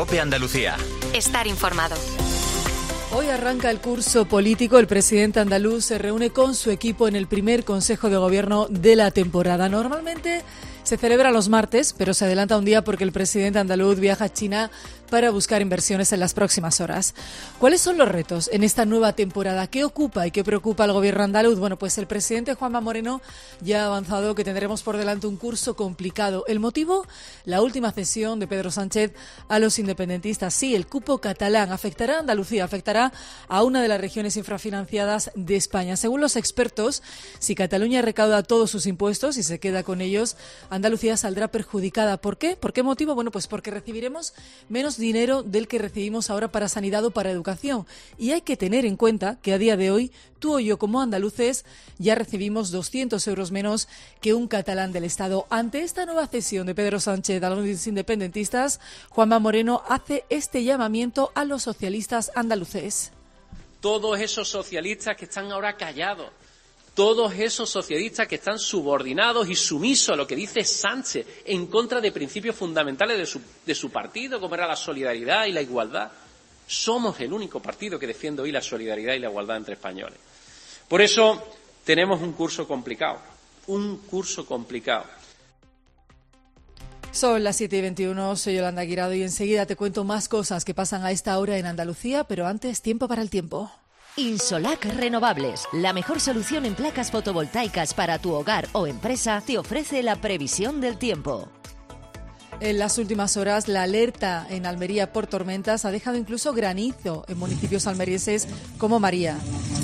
COPE Andalucía. Estar informado. Hoy arranca el curso político. El presidente andaluz se reúne con su equipo en el primer Consejo de Gobierno de la temporada. Normalmente se celebra los martes, pero se adelanta un día porque el presidente andaluz viaja a China para buscar inversiones en las próximas horas. ¿Cuáles son los retos en esta nueva temporada? ¿Qué ocupa y qué preocupa al gobierno andaluz? Bueno, pues el presidente Juanma Moreno ya ha avanzado que tendremos por delante un curso complicado. ¿El motivo? La última cesión de Pedro Sánchez a los independentistas. Sí, el cupo catalán afectará a Andalucía, afectará a una de las regiones infrafinanciadas de España. Según los expertos, si Cataluña recauda todos sus impuestos y se queda con ellos, Andalucía saldrá perjudicada. ¿Por qué? ¿Por qué motivo? Bueno, pues porque recibiremos menos dinero del que recibimos ahora para sanidad o para educación. Y hay que tener en cuenta que a día de hoy, tú o yo como andaluces ya recibimos 200 euros menos que un catalán del Estado. Ante esta nueva cesión de Pedro Sánchez a los independentistas, Juanma Moreno hace este llamamiento a los socialistas andaluces. Todos esos socialistas que están ahora callados, todos esos socialistas que están subordinados y sumisos a lo que dice Sánchez en contra de principios fundamentales de su partido, como era la solidaridad y la igualdad. Somos el único partido que defiende hoy la solidaridad y la igualdad entre españoles. Por eso tenemos un curso complicado, Son las 7:21, soy Yolanda Guirado y enseguida te cuento más cosas que pasan a esta hora en Andalucía, pero antes, tiempo para el tiempo. Insolac Renovables, la mejor solución en placas fotovoltaicas para tu hogar o empresa, te ofrece la previsión del tiempo. En las últimas horas, la alerta en Almería por tormentas ha dejado incluso granizo en municipios almerienses como María.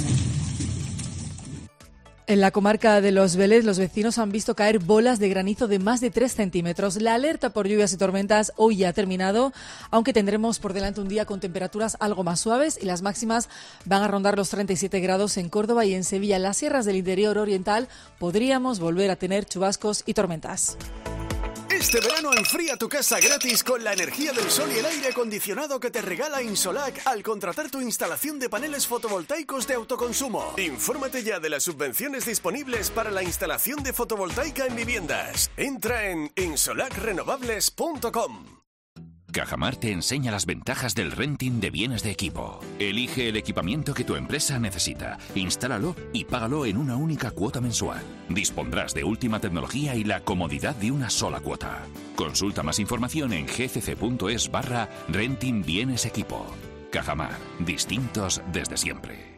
En la comarca de Los Vélez, los vecinos han visto caer bolas de granizo de más de 3 centímetros. La alerta por lluvias y tormentas hoy ya ha terminado, aunque tendremos por delante un día con temperaturas algo más suaves y las máximas van a rondar los 37 grados en Córdoba y en Sevilla. En las sierras del interior oriental podríamos volver a tener chubascos y tormentas. Este verano enfría tu casa gratis con la energía del sol y el aire acondicionado que te regala Insolac al contratar tu instalación de paneles fotovoltaicos de autoconsumo. Infórmate ya de las subvenciones disponibles para la instalación de fotovoltaica en viviendas. Entra en insolacrenovables.com. Cajamar te enseña las ventajas del renting de bienes de equipo. Elige el equipamiento que tu empresa necesita, instálalo y págalo en una única cuota mensual. Dispondrás de última tecnología y la comodidad de una sola cuota. Consulta más información en gcc.es/renting bienes equipo. Cajamar, distintos desde siempre.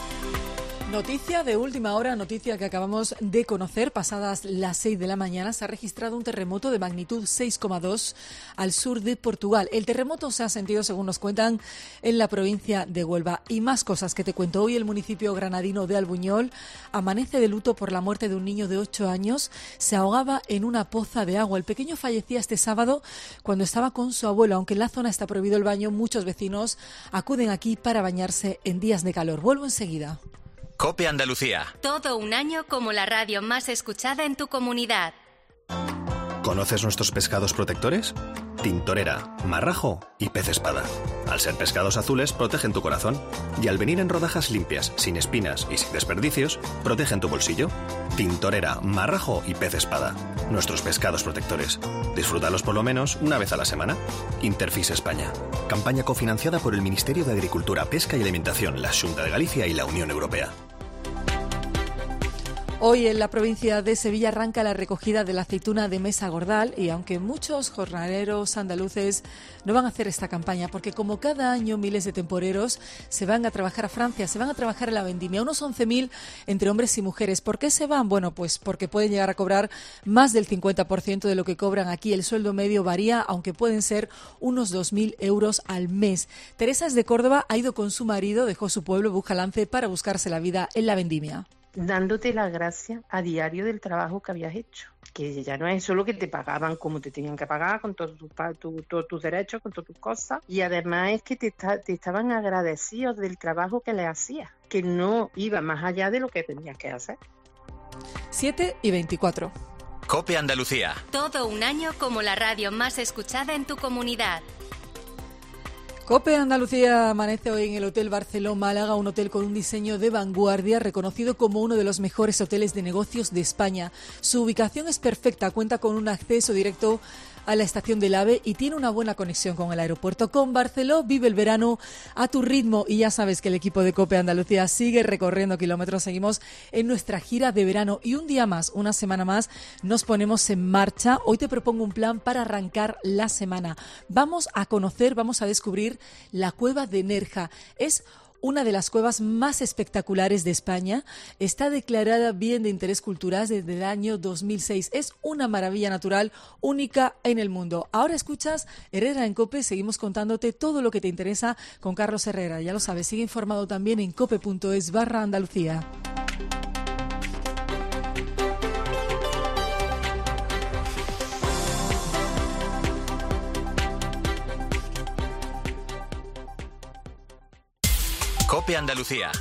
Noticia de última hora, noticia que acabamos de conocer. Pasadas las 6 de la mañana se ha registrado un terremoto de magnitud 6,2 al sur de Portugal. El terremoto se ha sentido, según nos cuentan, en la provincia de Huelva. Y más cosas que te cuento. Hoy el municipio granadino de Albuñol amanece de luto por la muerte de un niño de 8 años. Se ahogaba en una poza de agua. El pequeño fallecía este sábado cuando estaba con su abuelo. Aunque en la zona está prohibido el baño, muchos vecinos acuden aquí para bañarse en días de calor. Vuelvo enseguida. COPE Andalucía. Todo un año como la radio más escuchada en tu comunidad. ¿Conoces nuestros pescados protectores? Tintorera, marrajo y pez espada. Al ser pescados azules, protegen tu corazón. Y al venir en rodajas limpias, sin espinas y sin desperdicios, protegen tu bolsillo. Tintorera, marrajo y pez espada. Nuestros pescados protectores. Disfrútalos por lo menos una vez a la semana. Interfis España. Campaña cofinanciada por el Ministerio de Agricultura, Pesca y Alimentación, la Xunta de Galicia y la Unión Europea. Hoy en la provincia de Sevilla arranca la recogida de la aceituna de Mesa Gordal y aunque muchos jornaleros andaluces no van a hacer esta campaña porque como cada año miles de temporeros se van a trabajar a Francia, se van a trabajar en la vendimia, unos 11.000 entre hombres y mujeres. ¿Por qué se van? Bueno, pues porque pueden llegar a cobrar más del 50% de lo que cobran aquí. El sueldo medio varía, aunque pueden ser unos 2.000 euros al mes. Teresa es de Córdoba, ha ido con su marido, dejó su pueblo, Bujalance, para buscarse la vida en la vendimia. Dándote las gracias a diario del trabajo que habías hecho, que ya no es solo que te pagaban como te tenían que pagar, con todos tus derechos, con todas tus cosas, y además es que te estaban agradecidos del trabajo que le hacías, que no iba más allá de lo que tenías que hacer. 7:24. COPE Andalucía. Todo un año como la radio más escuchada en tu comunidad. COPE Andalucía amanece hoy en el Hotel Barceló Málaga, un hotel con un diseño de vanguardia, reconocido como uno de los mejores hoteles de negocios de España. Su ubicación es perfecta, cuenta con un acceso directo a la estación del AVE y tiene una buena conexión con el aeropuerto. Con Barceló vive el verano a tu ritmo y ya sabes que el equipo de COPE Andalucía sigue recorriendo kilómetros. Seguimos en nuestra gira de verano y un día más, una semana más, nos ponemos en marcha. Hoy te propongo un plan para arrancar la semana. Vamos a conocer, vamos a descubrir la cueva de Nerja. Es una de las cuevas más espectaculares de España. Está declarada bien de interés cultural desde el año 2006. Es una maravilla natural única en el mundo. Ahora escuchas Herrera en COPE. Seguimos contándote todo lo que te interesa con Carlos Herrera. Ya lo sabes, sigue informado también en cope.es/Andalucía. COPE Andalucía.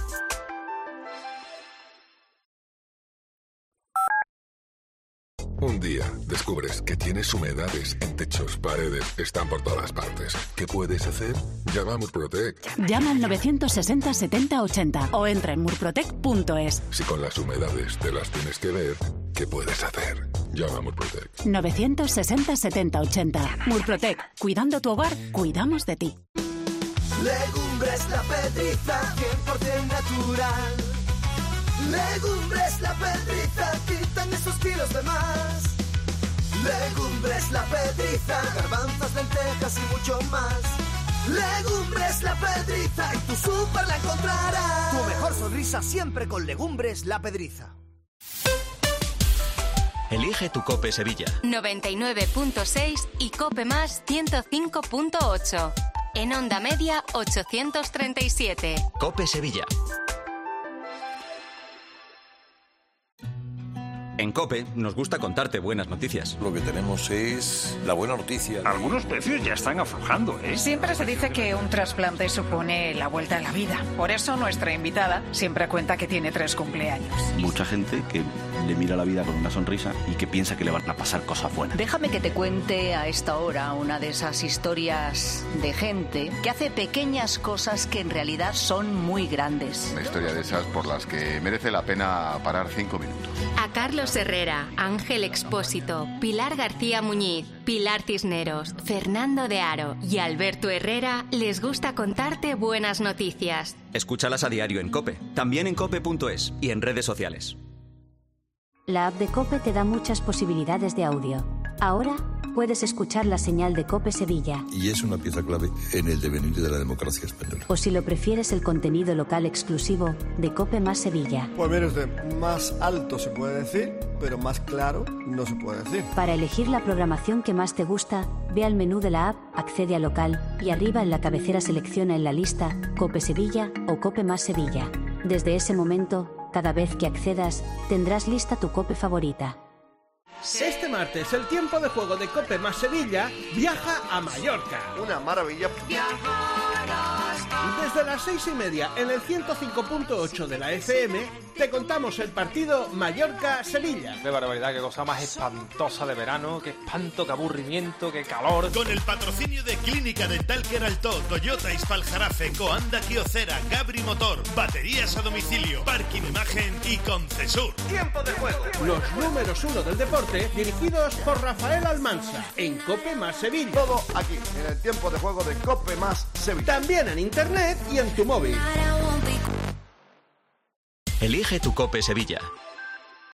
Un día descubres que tienes humedades en techos, paredes, están por todas partes. ¿Qué puedes hacer? Llama a Murprotec. Llama al 960 70 80 o entra en murprotec.es. Si con las humedades te las tienes que ver, ¿qué puedes hacer? Llama a Murprotec. 960 70 80. Murprotec. Cuidando tu hogar, cuidamos de ti. Legumbres La Pedriza, 100% natural. Legumbres La Pedriza, quitan esos kilos de más. Legumbres La Pedriza, garbanzos, lentejas y mucho más. Legumbres La Pedriza, en tu súper la encontrarás. Tu mejor sonrisa siempre con Legumbres La Pedriza. Elige tu COPE Sevilla. 99.6 y COPE más 105.8. En onda media 837. COPE Sevilla. En COPE nos gusta contarte buenas noticias. Lo que tenemos es la buena noticia. Algunos precios ya están aflojando, ¿eh? Siempre se dice que un trasplante supone la vuelta a la vida. Por eso nuestra invitada siempre cuenta que tiene 3 cumpleaños. Mucha gente que le mira la vida con una sonrisa y que piensa que le van a pasar cosas buenas. Déjame que te cuente a esta hora una de esas historias de gente que hace pequeñas cosas que en realidad son muy grandes. Una historia de esas por las que merece la pena parar 5 minutos. A Carlos Herrera, Ángel Expósito, Pilar García Muñiz, Pilar Cisneros, Fernando de Aro y Alberto Herrera les gusta contarte buenas noticias. Escúchalas a diario en COPE, también en cope.es y en redes sociales. La app de COPE te da muchas posibilidades de audio. Ahora puedes escuchar la señal de COPE Sevilla. Y es una pieza clave en el devenir de la democracia española. O si lo prefieres, el contenido local exclusivo de COPE más Sevilla. Pues mire usted, más alto se puede decir, pero más claro no se puede decir. Para elegir la programación que más te gusta, ve al menú de la app, accede a local y arriba en la cabecera selecciona en la lista COPE Sevilla o COPE más Sevilla. Desde ese momento, cada vez que accedas, tendrás lista tu COPE favorita. Este martes, el tiempo de juego de COPE más Sevilla viaja a Mallorca. Una maravilla. Desde las 6:30 en el 105.8 de la FM te contamos el partido Mallorca-Sevilla. Qué barbaridad, qué cosa más espantosa de verano, qué espanto, qué aburrimiento, qué calor. Con el patrocinio de Clínica Dental Queraltó, Toyota Ispaljarafe, Coanda Kiocera, Gabri Motor, baterías a domicilio, Parking Imagen y Concesur. Tiempo de juego. Los números 1 del deporte dirigidos por Rafael Almansa en COPE más Sevilla. Todo aquí, en el tiempo de juego de COPE más Sevilla. También en internet y en tu móvil. Elige tu COPE Sevilla.